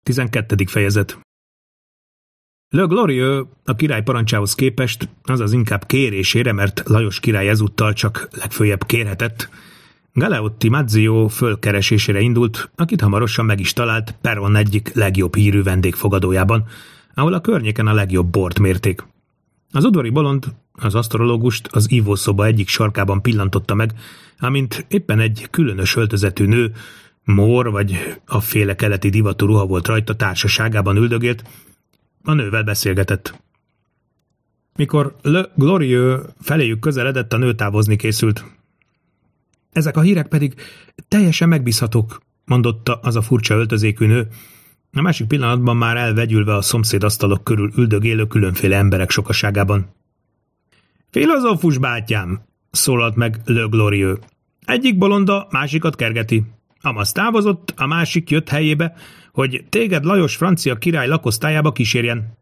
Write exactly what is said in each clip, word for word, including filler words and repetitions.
tizenkettedik fejezet. Le Glorieux a király parancsához képest, azaz inkább kérésére, mert Lajos király ezúttal csak legföljebb kérhetett, Galeotti Mazzio fölkeresésére indult, akit hamarosan meg is talált Perron egyik legjobb hírű vendégfogadójában, ahol a környéken a legjobb bort mérték. Az udvari bolond az asztrológust az ivószoba egyik sarkában pillantotta meg, amint éppen egy különös öltözetű nő, mór vagy afféle keleti divatú ruha volt rajta, társaságában üldögélt, a nővel beszélgetett. Mikor Le Glorieux feléjük közeledett, a nő távozni készült. Ezek a hírek pedig teljesen megbízhatók, mondotta az a furcsa öltözékű nő, a másik pillanatban már elvegyülve a szomszédasztalok körül üldögélő különféle emberek sokaságában. Filozófus bátyám, szólalt meg Le Glorieux. Egyik bolonda másikat kergeti. Amaz távozott, a másik jött helyébe, hogy téged Lajos francia király lakosztályába kísérjen.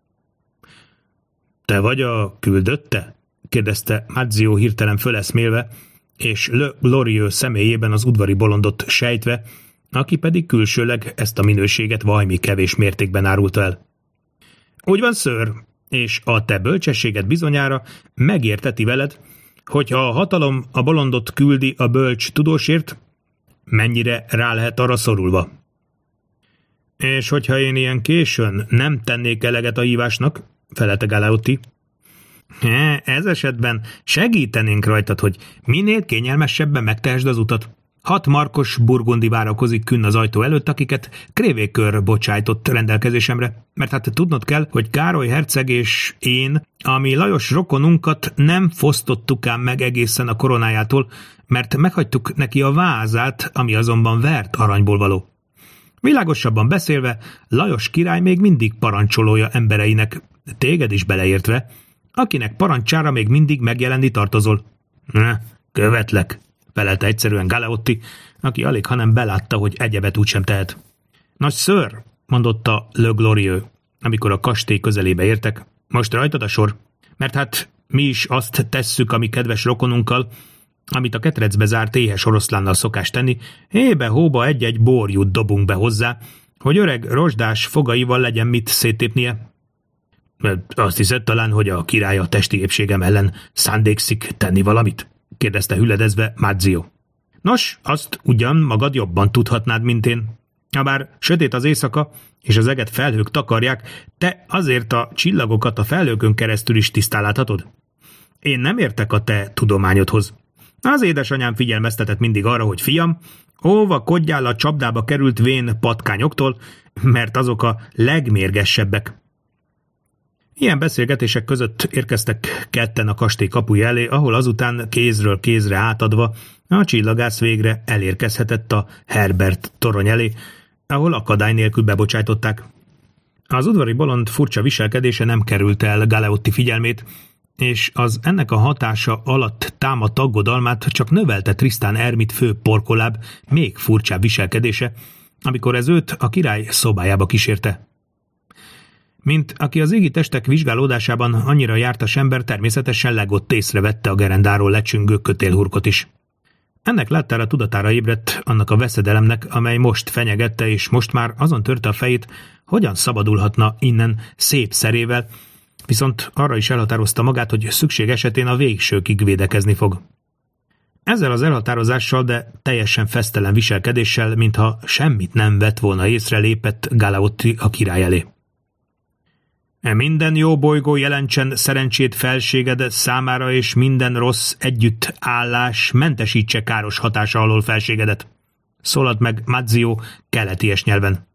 Te vagy a küldötte? Kérdezte Mazzio hirtelen föleszmélve, és Le Glorieux személyében az udvari bolondot sejtve, aki pedig külsőleg ezt a minőséget vajmi kevés mértékben árulta el. Úgy van, ször, és a te bölcsességed bizonyára megérteti veled, hogyha a hatalom a bolondot küldi a bölcs tudósért, mennyire rá lehet arra szorulva. És hogyha én ilyen későn nem tennék eleget a hívásnak, felelte Galeotti, ez esetben segítenénk rajtad, hogy minél kényelmesebben megtehesd az utat. Hat markos burgundi várakozik künn az ajtó előtt, akiket Krévékör bocsájtott rendelkezésemre, mert hát tudnod kell, hogy Károly herceg és én, ami Lajos rokonunkat nem fosztottuk ám meg egészen a koronájától, mert meghagytuk neki a vázát, ami azonban vert aranyból való. Világosabban beszélve, Lajos király még mindig parancsolója embereinek, téged is beleértve, akinek parancsára még mindig megjelenni tartozol. Ne, követlek, felelte egyszerűen Galeotti, aki alig hanem belátta, hogy egyebet úgysem tehet. Nagy ször, mondotta Le Glorieux, amikor a kastély közelébe értek, most rajtad a sor, mert hát mi is azt tesszük a mi kedves rokonunkkal, amit a ketrecbe zárt éhes oroszlánnal szokás tenni, hébe-hóba egy-egy borjút dobunk be hozzá, hogy öreg rozsdás fogaival legyen mit széttépnie. Azt hiszed talán, hogy a király a testi épségem ellen szándékszik tenni valamit? Kérdezte hüledezve Mazzio. Nos, azt ugyan magad jobban tudhatnád, mint én. Habár sötét az éjszaka, és az eget felhők takarják, te azért a csillagokat a felhőkön keresztül is tisztán láthatod. Én nem értek a te tudományodhoz. Az édesanyám figyelmeztetett mindig arra, hogy fiam, óvakodjál a csapdába került vén patkányoktól, mert azok a legmérgesebbek. Ilyen beszélgetések között érkeztek ketten a kastély kapuja elé, ahol azután kézről kézre átadva a csillagász végre elérkezhetett a Herbert torony elé, ahol akadály nélkül bebocsájtották. Az udvari bolond furcsa viselkedése nem került el Galeotti figyelmét, és az ennek a hatása alatt támadt aggodalmát csak növelte Tristan Ermit fő porkoláb még furcsább viselkedése, amikor ez őt a király szobájába kísérte. Mint aki az égi testek vizsgálódásában annyira jártas ember, természetesen legott észrevette a gerendáról lecsüngő kötélhurkot is. Ennek láttára tudatára ébredt annak a veszedelemnek, amely most fenyegette, és most már azon törte a fejét, hogyan szabadulhatna innen szép szerével, viszont arra is elhatározta magát, hogy szükség esetén a végsőkig védekezni fog. Ezzel az elhatározással, de teljesen fesztelen viselkedéssel, mintha semmit nem vett volna észre, lépett Galeotti a király elé. Minden jó bolygó jelentsen szerencsét felséged számára, és minden rossz együttállás mentesítse káros hatása alól felségedet, szólalt meg Mazzio keleties nyelven.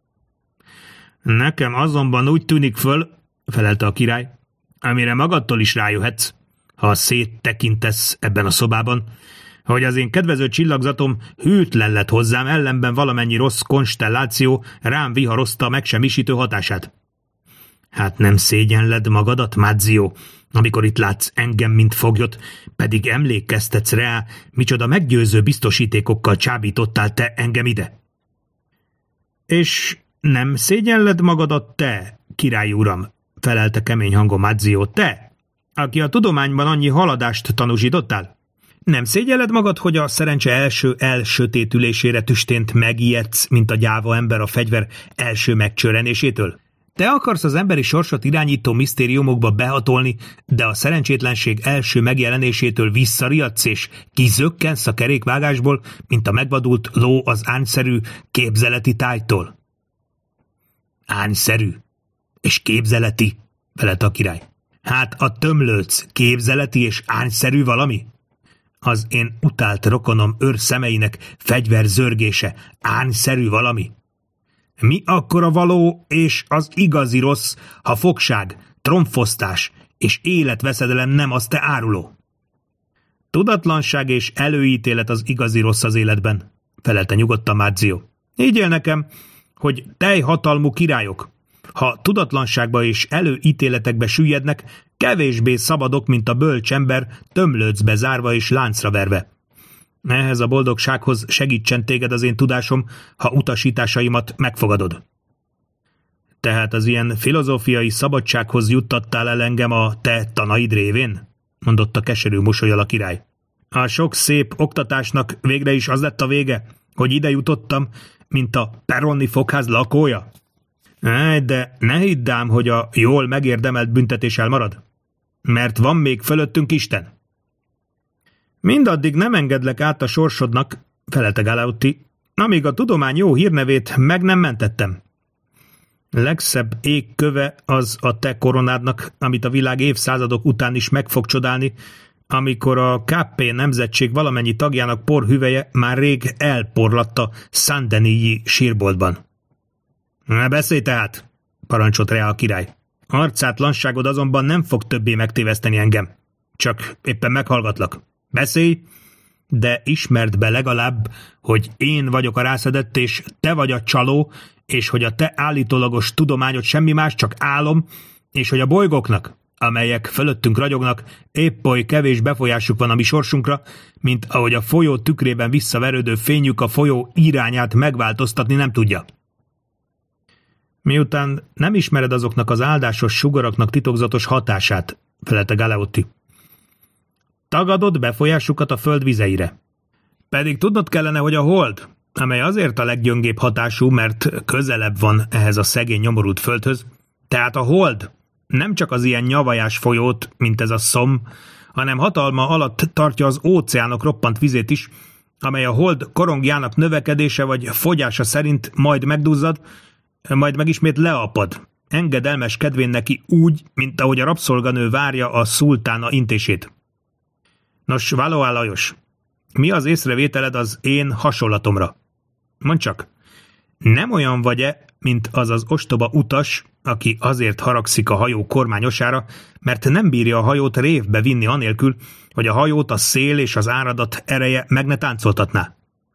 Nekem azonban úgy tűnik föl, felelte a király, amire magadtól is rájöhetsz, ha széttekintesz ebben a szobában, hogy az én kedvező csillagzatom hűtlen lett hozzám, ellenben valamennyi rossz konstelláció rám viharozta megsemmisítő hatását. Hát nem szégyenled magadat, Mazzio, amikor itt látsz engem, mint foglyot, pedig emlékeztetsz rá, micsoda meggyőző biztosítékokkal csábítottál te engem ide. És nem szégyenled magadat te, király uram, felelte kemény hangon Mazzio, te, aki a tudományban annyi haladást tanúsítottál? Nem szégyelled magad, hogy a szerencse első elsötétülésére tüstént megijedsz, mint a gyáva ember a fegyver első megcsörenésétől? Te akarsz az emberi sorsot irányító misztériumokba behatolni, de a szerencsétlenség első megjelenésétől visszariadsz és kizökkensz a kerékvágásból, mint a megvadult ló az ányszerű képzeleti tájtól. Ányszerű és képzeleti, felelt a király. Hát a tömlőc képzeleti és ányszerű valami? Az én utált rokonom őr szemeinek fegyver zörgése ányszerű valami? Mi akkor a való és az igazi rossz, ha fogság, tromfosztás és életveszedelem nem az te áruló? Tudatlanság és előítélet az igazi rossz az életben, felelte nyugodtan Mazzio. Higgyél nekem, hogy teljhatalmú királyok, ha tudatlanságba és előítéletekbe süllyednek, kevésbé szabadok, mint a bölcs ember tömlőcbe zárva és láncra verve. Ehhez a boldogsághoz segítsen téged az én tudásom, ha utasításaimat megfogadod. Tehát az ilyen filozófiai szabadsághoz juttattál el engem a te tanaid révén? Mondotta keserű mosollyal a király. A sok szép oktatásnak végre is az lett a vége, hogy ide jutottam, mint a perroni fogház lakója? Áj, de ne hidd ám, hogy a jól megérdemelt büntetés elmarad. Mert van még fölöttünk Isten. Mindaddig nem engedlek át a sorsodnak, felelte Galeotti, amíg a tudomány jó hírnevét meg nem mentettem. Legszebb égköve az a te koronádnak, amit a világ évszázadok után is meg fog csodálni, amikor a ká pé nemzetség valamennyi tagjának porhüveje már rég elporlatta Saint-Denis-i sírboltban. Ne beszélj tehát, parancsolt rá a király. Arcátlanságod azonban nem fog többé megtéveszteni engem. Csak éppen meghallgatlak. Beszélj, de ismerd be legalább, hogy én vagyok a rászedett, és te vagy a csaló, és hogy a te állítólagos tudományod semmi más, csak álom, és hogy a bolygóknak, amelyek fölöttünk ragyognak, épp oly kevés befolyásuk van a mi sorsunkra, mint ahogy a folyó tükrében visszaverődő fényük a folyó irányát megváltoztatni nem tudja. Miután nem ismered azoknak az áldásos sugaraknak titokzatos hatását, felelte Galeotti. Tagadod befolyásukat a föld vizeire. Pedig tudnod kellene, hogy a hold, amely azért a leggyöngébb hatású, mert közelebb van ehhez a szegény nyomorult földhöz, tehát a hold nem csak az ilyen nyavajás folyót, mint ez a szom, hanem hatalma alatt tartja az óceánok roppant vizét is, amely a hold korongjának növekedése vagy fogyása szerint majd megduzzad, majd meg ismét leapad, engedelmes kedvén neki úgy, mint ahogy a rabszolganő várja a szultána intését. Nos, Valois Lajos, mi az észrevételed az én hasonlatomra? Mondd csak, nem olyan vagy-e, mint az az ostoba utas, aki azért haragszik a hajó kormányosára, mert nem bírja a hajót révbe vinni anélkül, hogy a hajót a szél és az áradat ereje meg ne táncoltatná?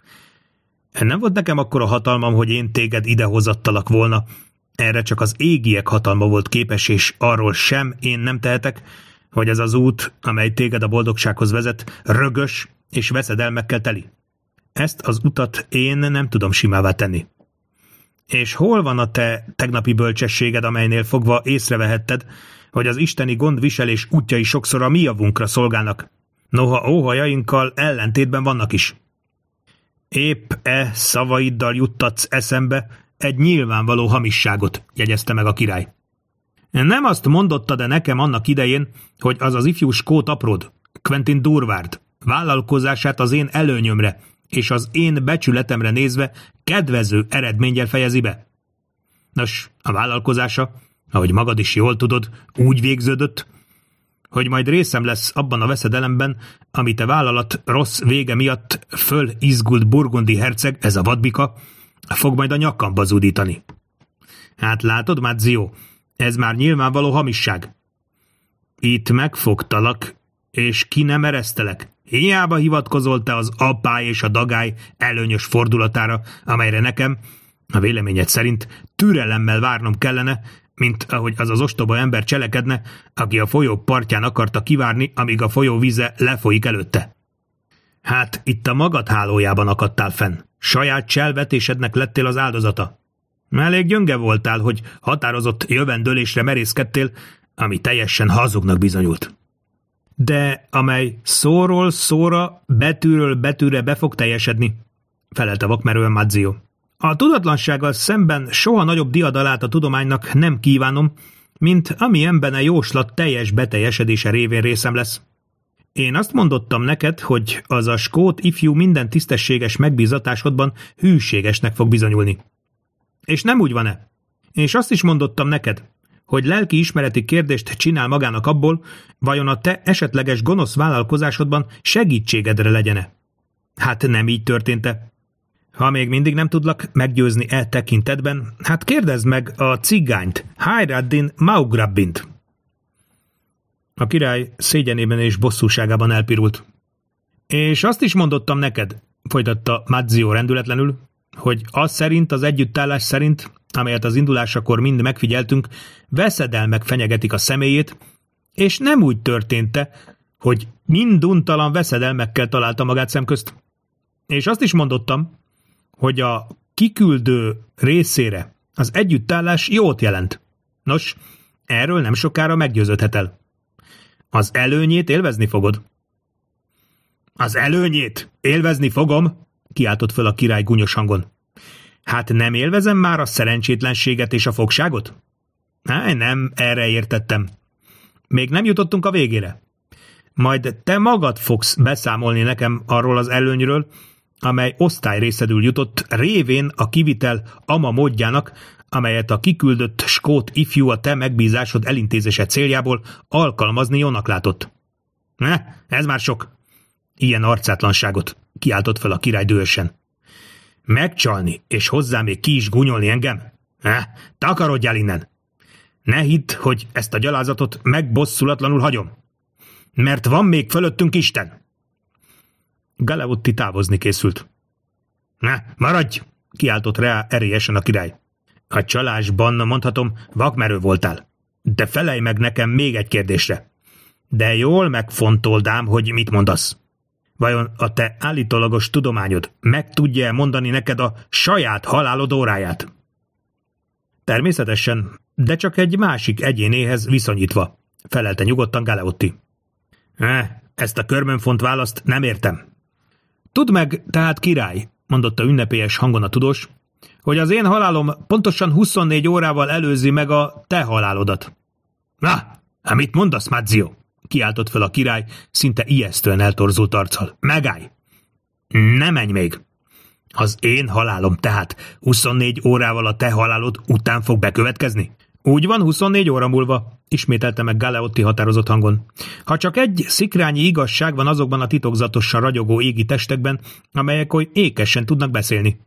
Nem volt nekem akkor a hatalmam, hogy én téged idehozattalak volna. Erre csak az égiek hatalma volt képes, és arról sem én nem tehetek, hogy ez az út, amely téged a boldogsághoz vezet, rögös és veszedelmekkel teli. Ezt az utat én nem tudom simává tenni. És hol van a te tegnapi bölcsességed, amelynél fogva észrevehetted, hogy az isteni gondviselés útjai sokszor a mi javunkra szolgálnak, noha óhajainkkal ellentétben vannak is. Épp e szavaiddal juttatsz eszembe egy nyilvánvaló hamisságot, jegyezte meg a király. Nem azt mondotta de nekem annak idején, hogy az az ifjú skót apród, Quentin Durward, vállalkozását az én előnyömre és az én becsületemre nézve kedvező eredménnyel fejezi be. Nos, a vállalkozása, ahogy magad is jól tudod, úgy végződött, hogy majd részem lesz abban a veszedelemben, amit a vállalat rossz vége miatt fölizgult burgundi herceg, ez a vadbika, fog majd a nyakamba zúdítani. Hát látod, Mazzio, ez már nyilvánvaló hamisság. Itt megfogtalak, és ki nem eresztelek. Hiába hivatkozol te az apály és a dagály előnyös fordulatára, amelyre nekem, a véleményed szerint, türelemmel várnom kellene, mint ahogy az az ostoba ember cselekedne, aki a folyó partján akarta kivárni, amíg a folyó víze lefolyik előtte. Hát itt a magad hálójában akadtál fenn. Saját cselvetésednek lettél az áldozata. Elég gyönge voltál, hogy határozott jövendőlésre merészkedtél, ami teljesen hazugnak bizonyult. de amely szóról szóra, betűről betűre be fog teljesedni, felelte vakmerően Mazzio. A tudatlansággal szemben soha nagyobb diadalát a tudománynak nem kívánom, mint amilyenben a jóslat teljes beteljesedése révén részem lesz. Én azt mondottam neked, hogy az a skót ifjú minden tisztességes megbízatásodban hűségesnek fog bizonyulni. És nem úgy van-e? És azt is mondottam neked, hogy lelki ismereti kérdést csinál magának abból, vajon a te esetleges gonosz vállalkozásodban segítségedre legyene. Hát nem így történt-e? Ha még mindig nem tudlak meggyőzni e tekintetben, hát kérdezd meg a cigányt, Hayreddin Maugrabbint. A király szégyenében és bosszúságában elpirult. És azt is mondottam neked, folytatta Mazzio rendületlenül, hogy az szerint, az együttállás szerint, amelyet az indulásakor mind megfigyeltünk, veszedelmek fenyegetik a személyét, és nem úgy történt-e, hogy minduntalan veszedelmekkel találta magát szemközt. És azt is mondottam, hogy a kiküldő részére az együttállás jót jelent. Nos, erről nem sokára meggyőződhet el. Az előnyét élvezni fogod. Az előnyét élvezni fogom, kiáltott föl a király gúnyos hangon. Hát nem élvezem már a szerencsétlenséget és a fogságot? Há, nem, erre értettem. Még nem jutottunk a végére. Majd te magad fogsz beszámolni nekem arról az előnyről, amely osztályrészedül jutott révén a kivitel ama módjának, amelyet a kiküldött skót ifjú a te megbízásod elintézése céljából alkalmazni jónak látott. Ne, ez már sok. Ilyen arcátlanságot, kiáltott fel a király dühösen. Megcsalni, és hozzá még ki is gúnyolni engem? Ne, takarodjál innen! Ne hidd, hogy ezt a gyalázatot megbosszulatlanul hagyom. Mert van még fölöttünk Isten! Galeotti távozni készült. Ne, maradj! Kiáltott rá erélyesen a király. A csalásban, mondhatom, vakmerő voltál. De felelj meg nekem még egy kérdésre. De jól megfontold ám, hogy mit mondasz. Vajon a te állítólagos tudományod meg tudja mondani neked a saját halálod óráját? Természetesen, de csak egy másik egyénéhez viszonyítva, felelte nyugodtan Galeotti. Eh, ezt a körmönfont választ nem értem. Tudd meg, tehát király, mondotta ünnepélyes hangon a tudós, hogy az én halálom pontosan huszonnégy órával előzi meg a te halálodat. Na, mit mondasz, Mazzio? Kiáltott fel a király, szinte ijesztően eltorzult arccal. Megállj! Ne menj még! Az én halálom tehát huszonnégy órával a te halálod után fog bekövetkezni? Úgy van, huszonnégy óra múlva, ismételte meg Galeotti határozott hangon. Ha csak egy szikrányi igazság van azokban a titokzatosan ragyogó égi testekben, amelyek oly ékesen tudnak beszélni.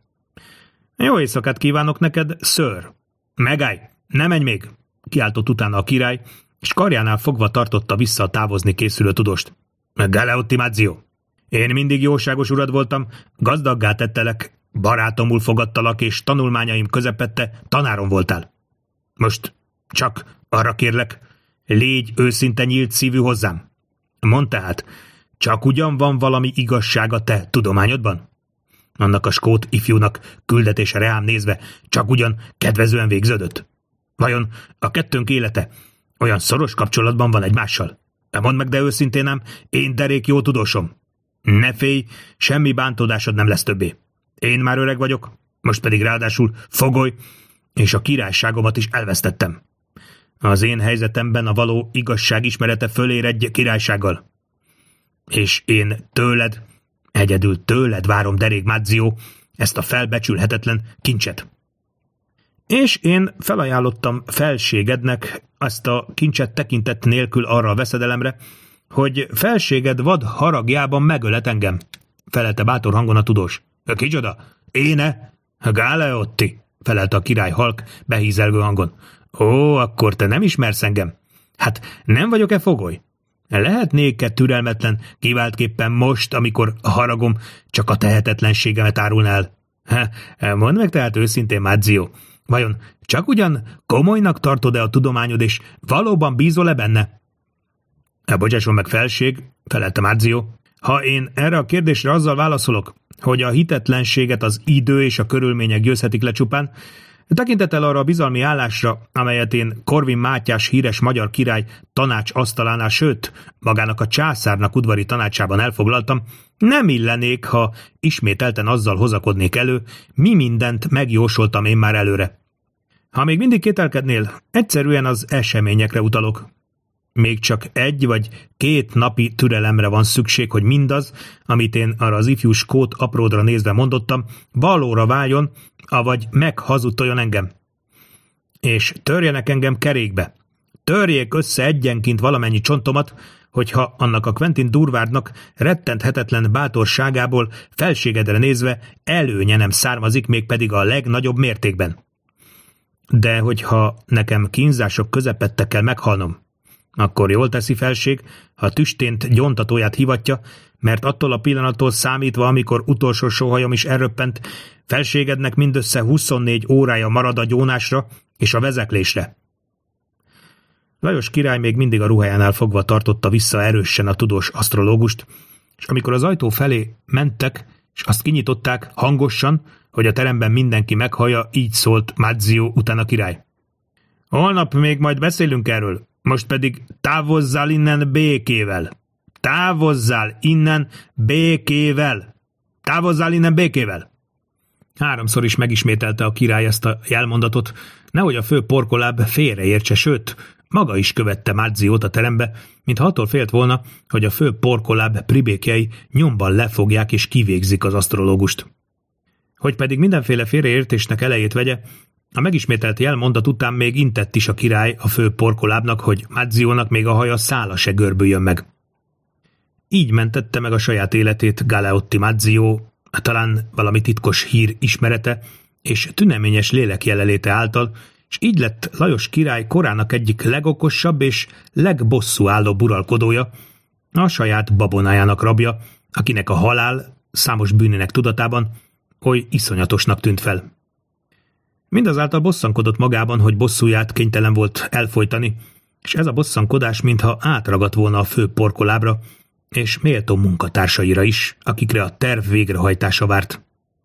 Jó éjszakát kívánok neked, ször! Megállj! Ne menj még! Kiáltott utána a király, és karjánál fogva tartotta vissza a távozni készülő tudost. Galeotti Mazzio, én mindig jóságos urad voltam, gazdaggá tettelek, barátomul fogadtalak, és tanulmányaim közepette tanárom voltál. Most csak arra kérlek, légy őszinte nyílt szívű hozzám. Mondd tehát, csak ugyan van valami igazság a te tudományodban? Annak a skót ifjúnak küldetése reám nézve csak ugyan kedvezően végződött. Vajon a kettőnk élete olyan szoros kapcsolatban van egymással? Mondd meg, de őszintén ám, én derék jó tudósom. Ne félj, semmi bántódásod nem lesz többé. Én már öreg vagyok, most pedig ráadásul fogoly, és a királyságomat is elvesztettem. Az én helyzetemben a való igazság ismerete fölér egy királysággal. És én tőled, egyedül tőled várom, derék Mazzio, ezt a felbecsülhetetlen kincset. És én felajánlottam felségednek ezt a kincset tekintet nélkül arra a veszedelemre, hogy felséged vad haragjában megölet engem, felelte bátor hangon a tudós. Kicsoda? Éne? Galeotti, felelte a király halk, behízelgő hangon. Ó, akkor te nem ismersz engem? Hát nem vagyok-e fogoly? Lehetnék-e türelmetlen, kiváltképpen most, amikor a haragom csak a tehetetlenségemet árulná el? Ha, mondd meg tehát őszintén, Mazzio, vajon csak ugyan komolynak tartod-e a tudományod, és valóban bízol-e benne? Bocsásson meg, felség, felelte Mazzio. Ha én erre a kérdésre azzal válaszolok, hogy a hitetlenséget az idő és a körülmények győzhetik le csupán, Tekintettel arra a bizalmi állásra, amelyet én Korvin Mátyás híres magyar király tanács asztalánál, sőt, magának a császárnak udvari tanácsában elfoglaltam, nem illenék, ha ismételten azzal hozakodnék elő, mi mindent megjósoltam én már előre. Ha még mindig kételkednél, egyszerűen az eseményekre utalok. Még csak egy vagy két napi türelemre van szükség, hogy mindaz, amit én arra az ifjú skót apródra nézve mondottam, valóra váljon, avagy meghazudtoljon engem. És törjenek engem kerékbe. Törjék össze egyenként valamennyi csontomat, hogyha annak a Quentin Durwardnak rettenthetetlen bátorságából felségedre nézve előnye nem származik, mégpedig a legnagyobb mértékben. De hogyha nekem kínzások közepette kell meghalnom, akkor jól teszi felség, ha tüstént gyontatóját hivatja, mert attól a pillanattól számítva, amikor utolsó sóhajom is elröppent, felségednek mindössze huszonnégy órája marad a gyónásra és a vezeklésre. Lajos király még mindig a ruhájánál fogva tartotta vissza erősen a tudós asztrológust, és amikor az ajtó felé mentek, és azt kinyitották hangosan, hogy a teremben mindenki meghallja, így szólt Mazzio után a király. Holnap még majd beszélünk erről, most pedig távozzál innen békével. Távozzál innen békével. Távozzál innen békével. Háromszor is megismételte a király ezt a jelmondatot, nehogy a fő porkoláb félreértse, sőt, maga is követte Mazziót a terembe, mintha attól félt volna, hogy a fő porkoláb pribékjei nyomban lefogják és kivégzik az asztrológust. Hogy pedig mindenféle félreértésnek elejét vegye, a megismételt jelmondat után még intett is a király a fő porkolábnak, hogy Mazziónak még a haja szála se görbüljön meg. Így mentette meg a saját életét Galeotti Mazzio, talán valami titkos hír ismerete és tüneményes lélek jelenléte által, és így lett Lajos király korának egyik legokosabb és legbosszúállóbb uralkodója, a saját babonájának rabja, akinek a halál számos bűnének tudatában oly iszonyatosnak tűnt fel. Mindazáltal bosszankodott magában, hogy bosszúját kénytelen volt elfojtani, és ez a bosszankodás mintha átragadt volna a fő porkolábra, és méltó munkatársaira is, akikre a terv végrehajtása várt.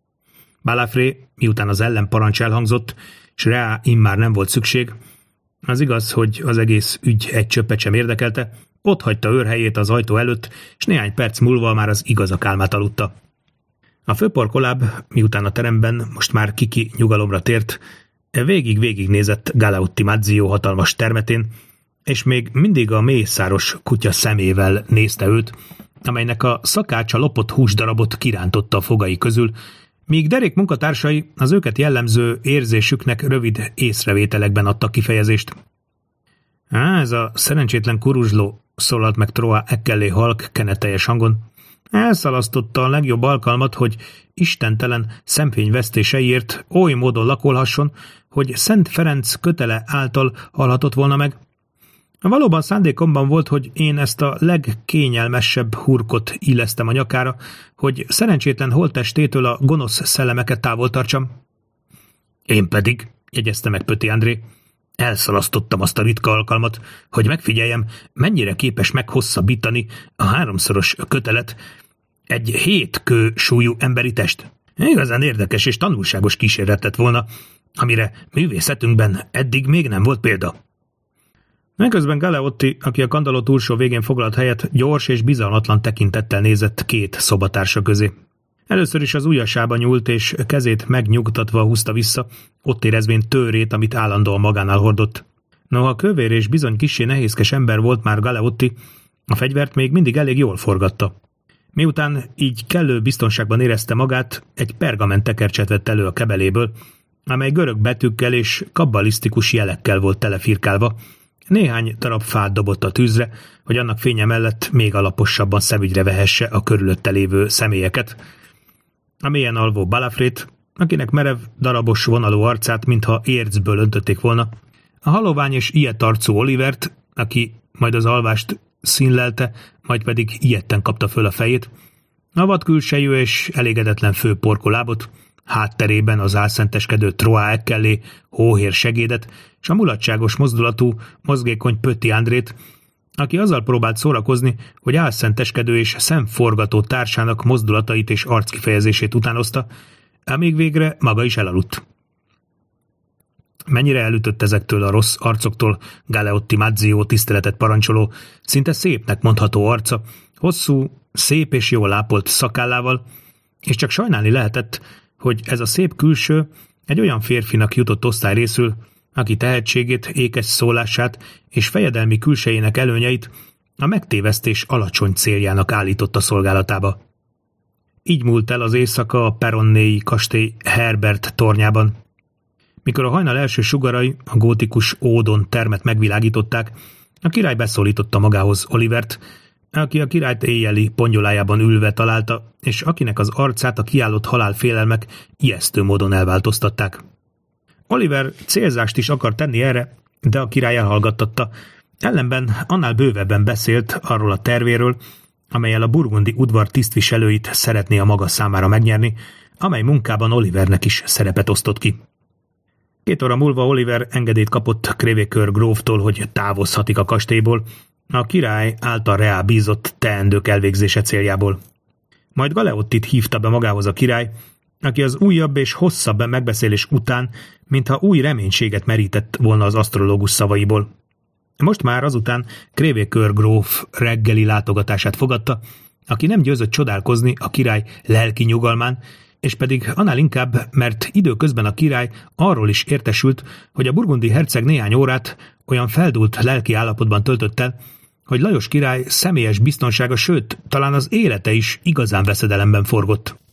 Balafré, miután az ellenparancs elhangzott, s rá immár nem volt szükség, az igaz, hogy az egész ügy egy csöppet sem érdekelte, ott hagyta őrhelyét az ajtó előtt, és néhány perc múlva már az igazak álmát aludta. A főporkoláb, miután a teremben most már kiki nyugalomra tért, végig-végig nézett Galeotti Mazzio hatalmas termetén, és még mindig a mészáros kutya szemével nézte őt, amelynek a szakácsa lopott húsdarabot kirántotta a fogai közül, míg derék munkatársai az őket jellemző érzésüknek rövid észrevételekben adtak kifejezést. Á, ez a szerencsétlen kuruzsló, szólalt meg Troa Ekkelé halk, keneteljes hangon. Elszalasztotta a legjobb alkalmat, hogy istentelen szemfényvesztéseiért oly módon lakolhasson, hogy Szent Ferenc kötele által halhatott volna meg. Valóban szándékomban volt, hogy én ezt a legkényelmesebb hurkot illesztem a nyakára, hogy szerencsétlen holttestétől a gonosz szellemeket távol tartsam. Én pedig, jegyezte meg Pötti André, elszalasztottam azt a ritka alkalmat, hogy megfigyeljem, mennyire képes meghosszabbítani a háromszoros kötelet egy hét kő súlyú emberi test. Igazán érdekes és tanulságos kísérlet lett volna, amire művészetünkben eddig még nem volt példa. Eközben Galeotti, aki a kandalló túlsó végén foglalt helyet, gyors és bizalmatlan tekintettel nézett két szobatársa közé. Először is az ujjasába nyúlt, és kezét megnyugtatva húzta vissza, ott érezvén tőrét, amit állandóan magánál hordott. Noha kövér és bizony kissé nehézkes ember volt már Galeotti, a fegyvert még mindig elég jól forgatta. Miután így kellő biztonságban érezte magát, egy pergament tekercset vett elő a kebeléből, amely görög betűkkel és kabbalisztikus jelekkel volt telefirkálva. Néhány darab fát dobott a tűzre, hogy annak fénye mellett még alaposabban szemügyre vehesse a körülötte lévő személyeket. A mélyen alvó Balafrét, akinek merev, darabos vonalú arcát, mintha ércből öntötték volna, a halovány és ilyet arcú Olivert, aki majd az alvást színlelte, majd pedig ilyetten kapta föl a fejét, a vadkülsejű és elégedetlen fő porkolábot, hátterében az álszenteskedő Troa Ekkelé hóhér segédet, és a mulatságos mozdulatú, mozgékony Pötti Andrét, aki azzal próbált szórakozni, hogy álszenteskedő és szemforgató társának mozdulatait és arckifejezését utánozta, amíg végre maga is elaludt. mennyire elütött ezektől a rossz arcoktól Galeotti Mazzio tiszteletet parancsoló, szinte szépnek mondható arca, hosszú, szép és jól ápolt szakállával, és csak sajnálni lehetett, hogy ez a szép külső egy olyan férfinak jutott osztály részül, aki tehetségét, ékes szólását és fejedelmi külsejének előnyeit a megtévesztés alacsony céljának állította szolgálatába. Így múlt el az éjszaka a Peronnéi kastély Herbert tornyában. Mikor a hajnal első sugarai a gótikus ódon termet megvilágították, a király beszólította magához Olivert, aki a királyt éjjeli pongyolájában ülve találta, és akinek az arcát a kiállott halálfélelmek ijesztő módon elváltoztatták. Oliver célzást is akart tenni erre, de a király elhallgattatta, ellenben annál bővebben beszélt arról a tervéről, amellyel a burgundi udvar tisztviselőit szeretné a maga számára megnyerni, amely munkában Olivernek is szerepet osztott ki. Két óra múlva Oliver engedélyt kapott Crèvecoeur gróftól, hogy távozhatik a kastélyból, a király által reá bízott teendők elvégzése céljából. Majd Galeottit hívta be magához a király, aki az újabb és hosszabb megbeszélés után, mintha új reménységet merített volna az asztrológus szavaiból. Most már azután Crèvecoeur gróf reggeli látogatását fogadta, aki nem győzött csodálkozni a király lelki nyugalmán, és pedig annál inkább, mert időközben a király arról is értesült, hogy a burgundi herceg néhány órát olyan feldúlt lelki állapotban töltött el, hogy Lajos király személyes biztonsága, sőt, talán az élete is igazán veszedelemben forgott.